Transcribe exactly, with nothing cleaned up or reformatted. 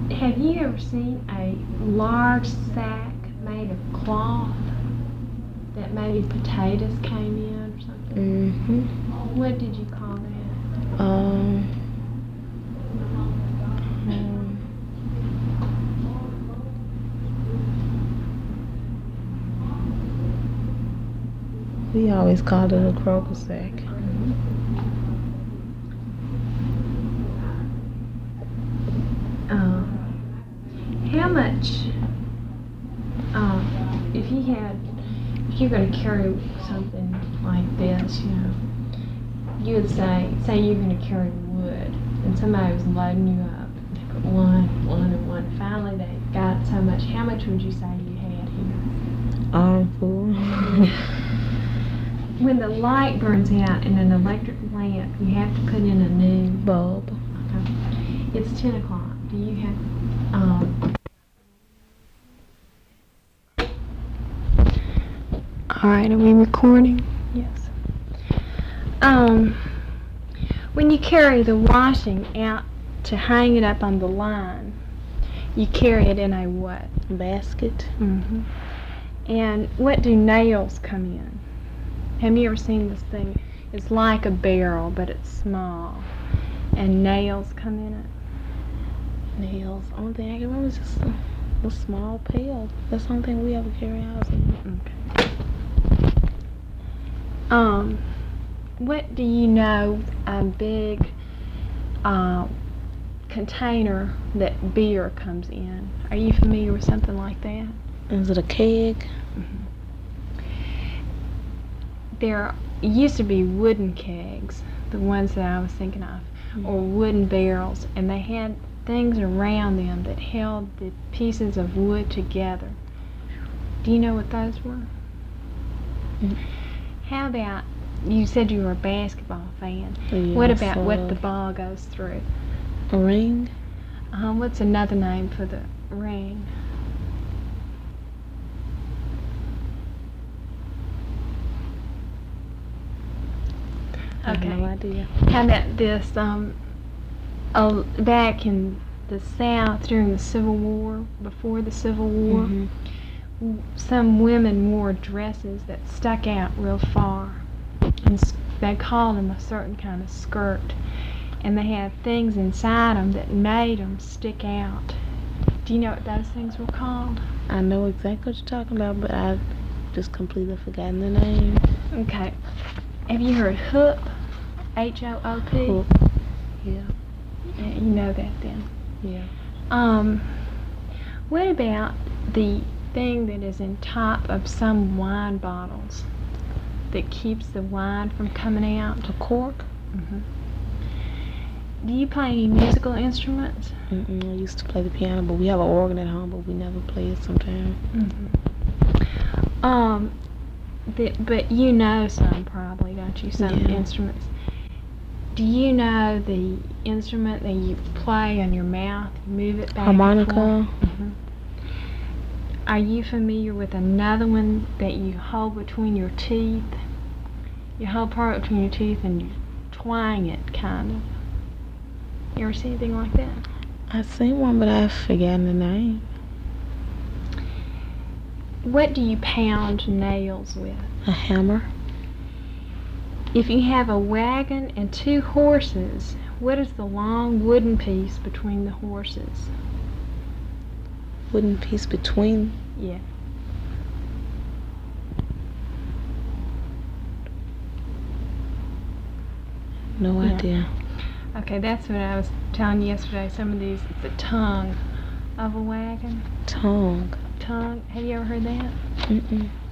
Have you ever seen a large sack made of cloth that maybe potatoes came in or something? Mm-hmm. What did you call that? Um, um, we always called it a Kroger sack. Um, how much, um, if you had, if you're going to carry something like this, you know, you would say, say you're going to carry wood, and somebody was loading you up. They put one, one, and one. Finally, they got so much. How much would you say you had here? Armful. When the light burns out in an electric lamp, you have to put in a new bulb. Okay. It's ten o'clock. Do you have, um... Alright, are we recording? Yes. Um, when you carry the washing out to hang it up on the line, you carry it in a what? Basket. Mm-hmm. And what do nails come in? Have you ever seen this thing? It's like a barrel, but it's small. And nails come in it? Nails. Only thing I can remember is just a, a small pail. That's the only thing we ever carry out. Okay. Um, what do you know a big uh, container that beer comes in? Are you familiar with something like that? Is it a keg? Mm-hmm. There used to be wooden kegs, the ones that I was thinking of, mm-hmm. or wooden barrels, and they had things around them that held the pieces of wood together. Do you know what those were? Mm-hmm. How about, you said you were a basketball fan. Yeah, what about so what the ball goes through? A ring? Uh, what's another name for the ring? I Okay. have no idea. How about this? Um, uh, back in the South during the Civil War, before the Civil War, mm-hmm. some women wore dresses that stuck out real far, and they called them a certain kind of skirt, and they had things inside them that made them stick out. Do you know what those things were called? I know exactly what you're talking about, but I've just completely forgotten the name. Okay. Have you heard hoop? H O O P? Hoop. Yeah. Yeah, you know that then. Yeah. Um, what about the thing that is in top of some wine bottles that keeps the wine from coming out? A cork? Mm-hmm. Do you play any musical instruments? Mm-mm, I used to play the piano, but we have an organ at home, but we never play it sometimes. Mm-hmm. Um, the, but you know some probably, don't you? Some yeah. instruments. Do you know the instrument that you play on your mouth? You move it back Harmonica. and forth? Mm-hmm. Are you familiar with another one that you hold between your teeth? You hold part between your teeth and you twang it, kind of. You ever see anything like that? I've seen one, but I've forgotten the name. What do you pound nails with? A hammer. If you have a wagon and two horses, what is the long wooden piece between the horses? Wooden piece between? Yeah. No yeah. idea. Okay, that's what I was telling you yesterday. Some of these, the tongue of a wagon. Tongue. Tongue. Have you ever heard that? Mm-mm.